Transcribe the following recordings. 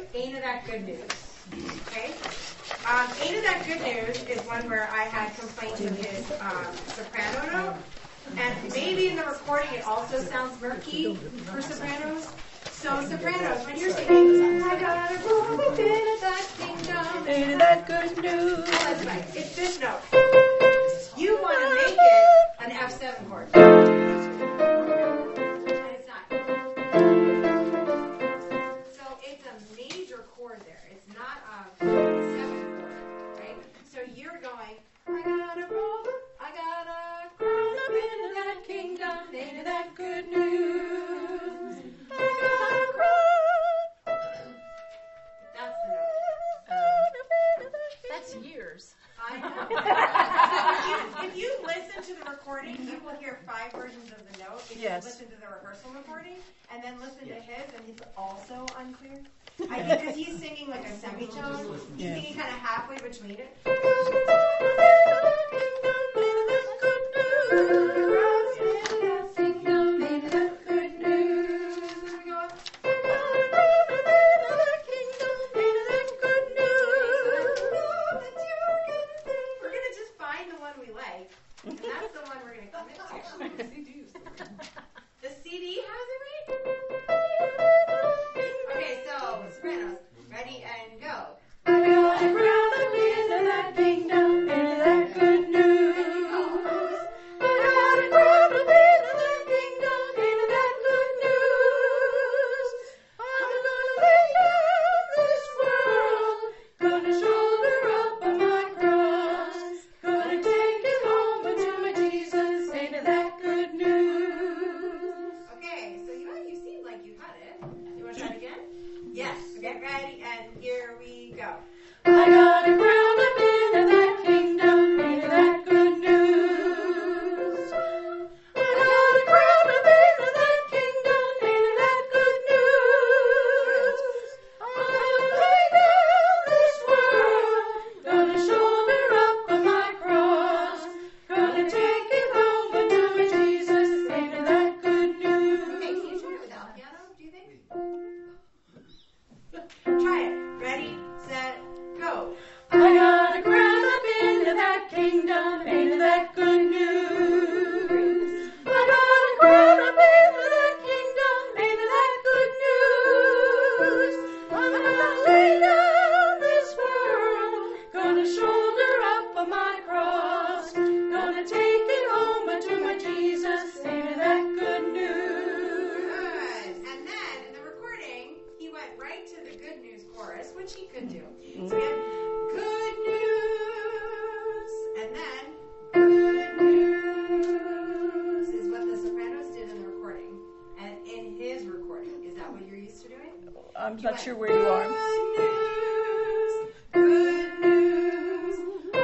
Ain't It That Good News. Okay? Ain't It That Good News is one where I had complaints with his soprano note. And maybe in the recording it also sounds murky for sopranos. So sopranos, when you're singing, I got a roll up in that kingdom. Ain't it that good news? Oh, that's right. It's this note. You want to make it an F7 chord. And it's not. So it's a major chord there. It's not a 7 chord, right? So you're going, I got a roll up, I got a roll up in that kingdom. Ain't it that good news? I got a roll. That's the note. That's years. I know. If you listen to the recording, you will hear 5 versions of the note. If Yes. you listen to the rehearsal recording, and then listen to his, and it's also unclear. I think because he's singing like a semitone. He's singing kind of halfway between it. The CD has it right? Okay, so sopranos, ready and go. I got a crown up into that kingdom, into that good news. I got a crown up into that kingdom, into that good news. I'm gonna lay down this world, gonna shoulder up on my cross, gonna take it home to my Jesus, into that good news. Okay, so you seem like you had it. You want to try it again? Yes. Get ready, and here we go. I got a crown up into that kingdom, into that good news. I got a crown up into that kingdom, into that good news. I'm gonna lay down this world, gonna shoulder up on my cross, gonna take it home to my Jesus, into that good news. Okay, can you try it without piano, do you think? Try it. Ready, set, go. I got a crown up into that kingdom, into that good news. I got a crown up into that kingdom, into that good news. I'm gonna lay down this world, gonna shoulder up on my cross, gonna take it home to my Jesus, into that good news. Good. And then in the recording, he went right to the good news chorus, which he could do. So we have good news, and then good news is what the sopranos did in the recording. And in his recording, is that what you're used to doing? I'm not sure where you are. Good news,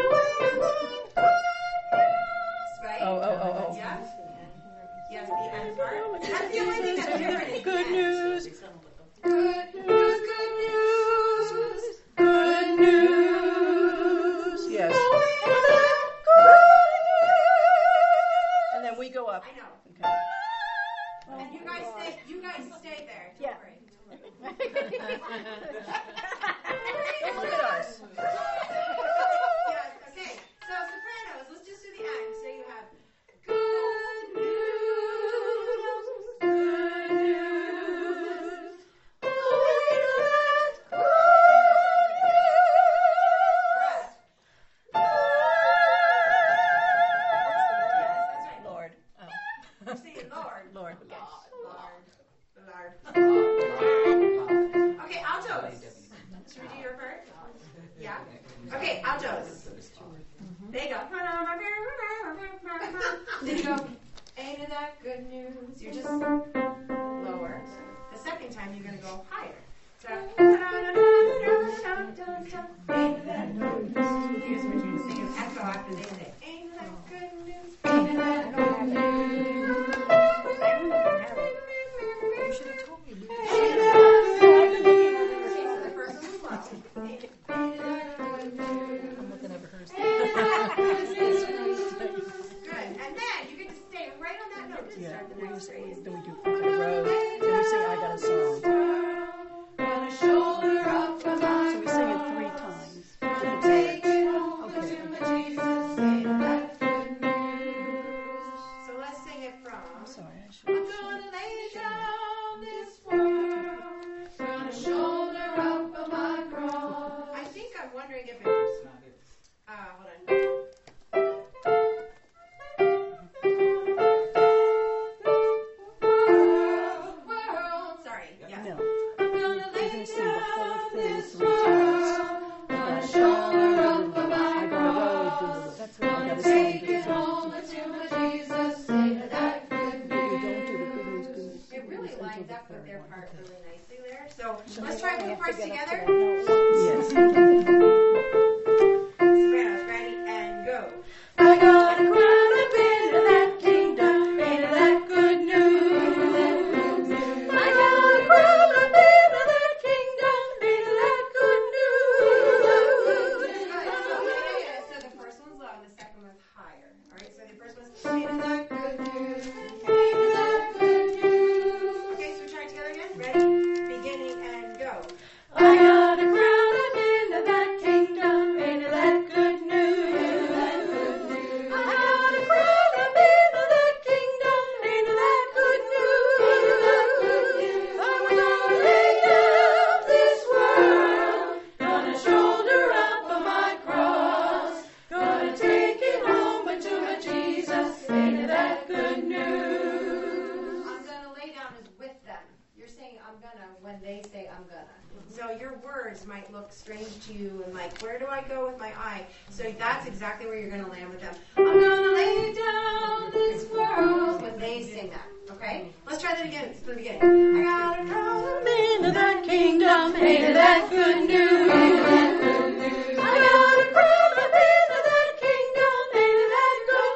right? Oh. Yeah? Yes, the end part. That's the only thing that's different is the Good end. news. Good news, good news. Good news. Yes. And then we go up. I know. Okay. And you guys stay there. Don't Yeah. worry. Don't look at us. Yes, okay. So sopranos, let's just do the end. So you have good news, good news. Oh, good news. Yes, that's right. Lord. You're saying Lord. Lord. Okay. Lord. Okay, altos. Should we do your part? Yeah? Okay, altos. There you go. Then you go, ain't it that good news? You're just lower. The second time you're going to go higher. So, ain't it that good news? Here's what you're singing echo after they say, ain't it that good news? Ain't it that good news? You should have told me. Ain't it that good news? Okay, so the first one was low. Ain't it that good news? I'm looking over hers. Good. And then you get to stay right on that note to start the next phrase. Then we do Road. Then we sing I Got a Song. Gonna shoulder this world. Gonna shoulder up for my cross. Gonna take it home to my Jesus. Say to that good news. It really lines up with their part really nicely there. So let's try both parts together. Yes. Sopranos, ready, and go. I got a crown up into that kingdom, into that good news. I got a crown up into that kingdom, into that good news. So the first one's low and the second one's higher. Alright, so the first one's into that good news. Into that good news. Okay, so we try it together again. Ready, beginning, and go. I got a crown up into that kingdom, into that good news. I got a crown up into that kingdom, into that good news. I'm gonna lay down this world, gonna shoulder up on my cross, gonna take it home to my Jesus, into that good news. I'm gonna lay down is with them. You're saying I'm gonna when they say I'm gonna. So your words might look strange to you and like, where do I go with my I? So that's exactly where you're gonna land with them. I'm gonna lay down this world when they sing that. Okay? Let's try that again from the beginning. I gotta come Into that kingdom, into that good news. I got a crown up into that kingdom, into that good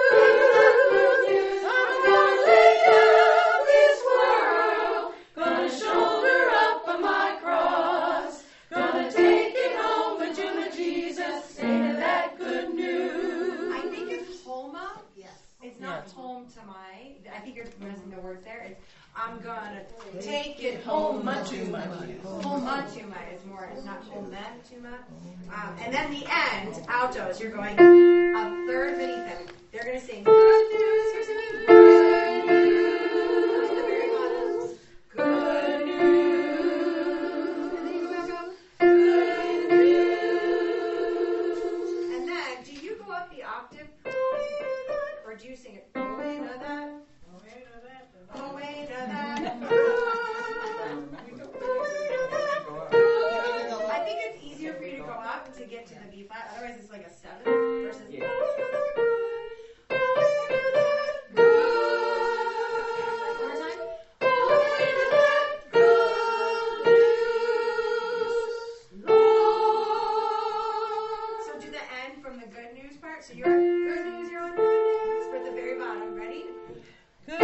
news. I'm gonna lay down this world, gonna shoulder up on my cross, gonna take it home to my Jesus, into that good news. I think it's Homa. Yes. It's not home to my. I think you're missing the words there. It's I'm gonna take it home to my. Homa to my is more. It's not home to my. And then the end, altos. You're going a third beneath them. They're gonna sing good news. You're singing good news. At the very bottom. Good news. And then you go back up. Good news. And then, do you go up the octave? Or do you sing it? Away to that. Away to that. I think it's easier for you to go up to get to the B flat. Otherwise, it's like a 7 versus. Yeah. One more time. Away to that good news, Lord. So do the end from the good news part. So you're good news. You're on good news for the very bottom. Ready? Good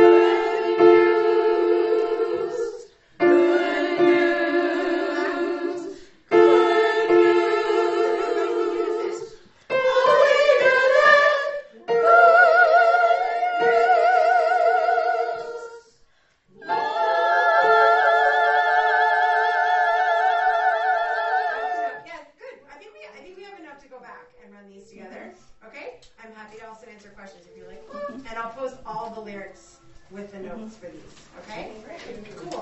news, good news, good news. Away to that good news, Yes, good. I think we have enough to go back and run these together. Okay? I'm happy to also answer questions if you like. And I'll post all the lyrics with the notes for these. Okay? Cool.